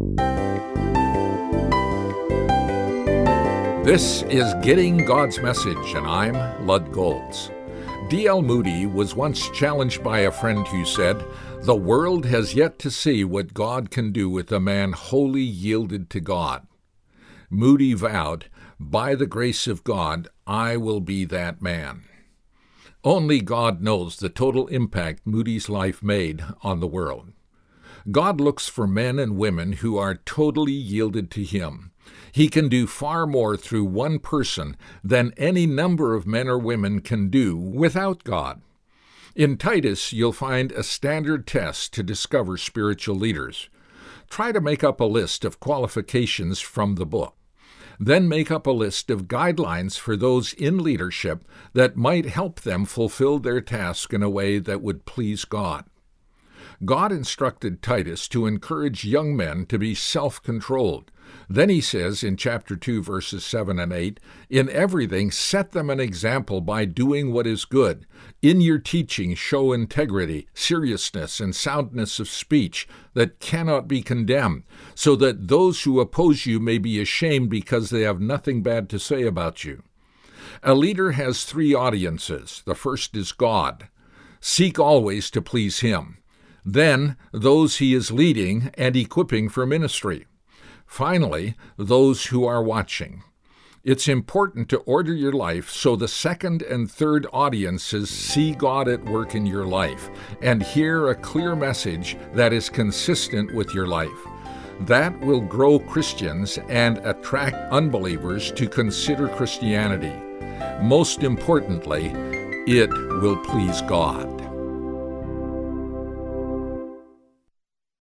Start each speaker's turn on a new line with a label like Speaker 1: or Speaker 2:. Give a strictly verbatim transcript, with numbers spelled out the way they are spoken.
Speaker 1: This is Getting God's Message, and I'm Lud Golds. D L Moody was once challenged by a friend who said, "The world has yet to see what God can do with a man wholly yielded to God." Moody vowed, "By the grace of God, I will be that man." Only God knows the total impact Moody's life made on the world. God looks for men and women who are totally yielded to Him. He can do far more through one person than any number of men or women can do without God. In Titus, you'll find a standard test to discover spiritual leaders. Try to make up a list of qualifications from the book. Then make up a list of guidelines for those in leadership that might help them fulfill their task in a way that would please God. God instructed Titus to encourage young men to be self-controlled. Then he says in chapter two, verses seven and eight, "In everything set them an example by doing what is good. In your teaching show integrity, seriousness, and soundness of speech that cannot be condemned, so that those who oppose you may be ashamed because they have nothing bad to say about you." A leader has three audiences. The first is God. Seek always to please Him. Then those he is leading and equipping for ministry. Finally, those who are watching. It's important to order your life so the second and third audiences see God at work in your life and hear a clear message that is consistent with your life. That will grow Christians and attract unbelievers to consider Christianity. Most importantly, it will please God.